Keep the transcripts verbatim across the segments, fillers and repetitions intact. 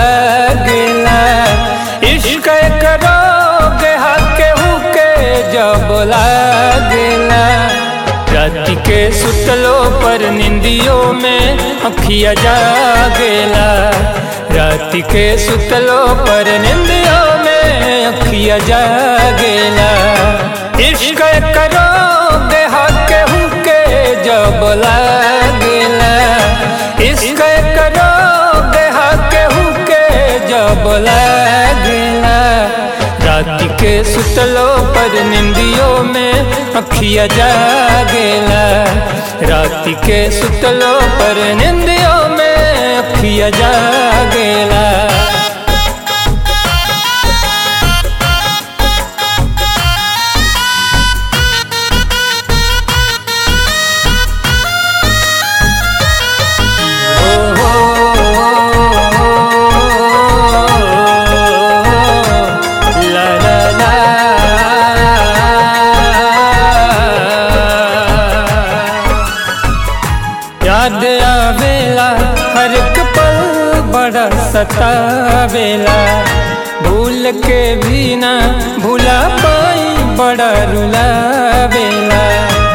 लागेला। इश्क करोगे हके हुके जब लागेला। राति के सुतलो पर निंदियों में अखिया जागेला। राति के सुतलो पर निंदियों में अखिया जागेला। इश्क करोगे हके हुके जब लागेला। इश्क करोगे हके हुके जब लागेला। राति के सुतलो पर निंदियों में अखिया जागेला। राति के सुतलो पर निंदियों में अखिया जागेला। याद आवेला हर एक पल बड़ा सतावेला। भूल के भी ना भूला पाई बड़ा रुलावेला।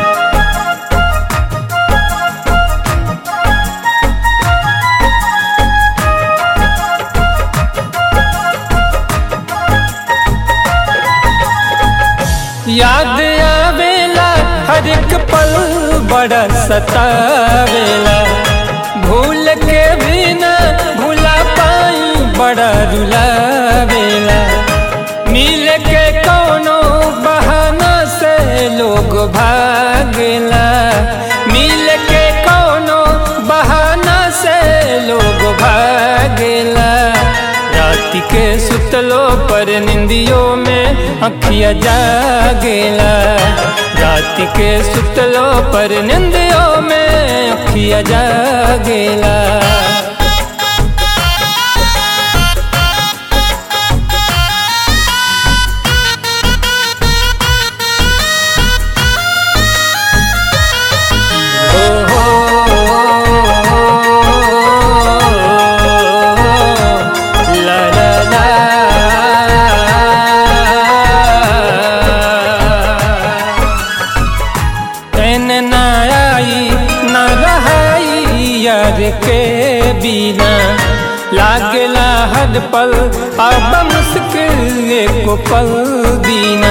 याद आवेला हर एक पल बड़ा सतावेला। भूल के भी ना भूला पाई बड़ा रुलावेला। मिल के कोनो बहाना से लोग भागेला। मिल के कोनो बहाना से लोग भागेला। राति के सुतलो पर निंदियों में अखिया जागेला। राति के सुतलो पर निंदियों में अखिया जागेला। ना आई ना रहाई यार के बिना। लागला हर पल अब मुश्किल एको पल दीना।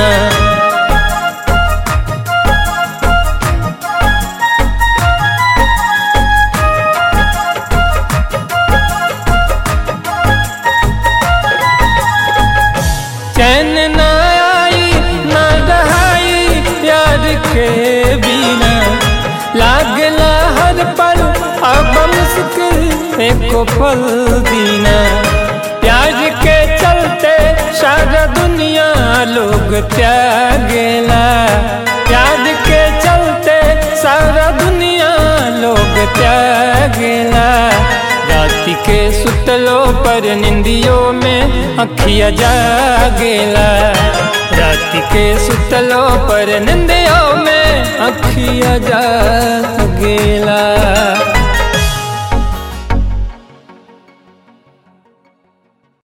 चैन ना आई ना रहाई यार के बिना। लागला हर पल अब मुश्किल एको पल दीना। प्यार के चलते सारा दुनिया लोग त्यागेला। प्यार के चलते सारा दुनिया लोग त्यागेला। राति के सुतलो पर निंदियों में अखिया जागेला। राति के सुतलो पर निंदियों में अखिया जागेला।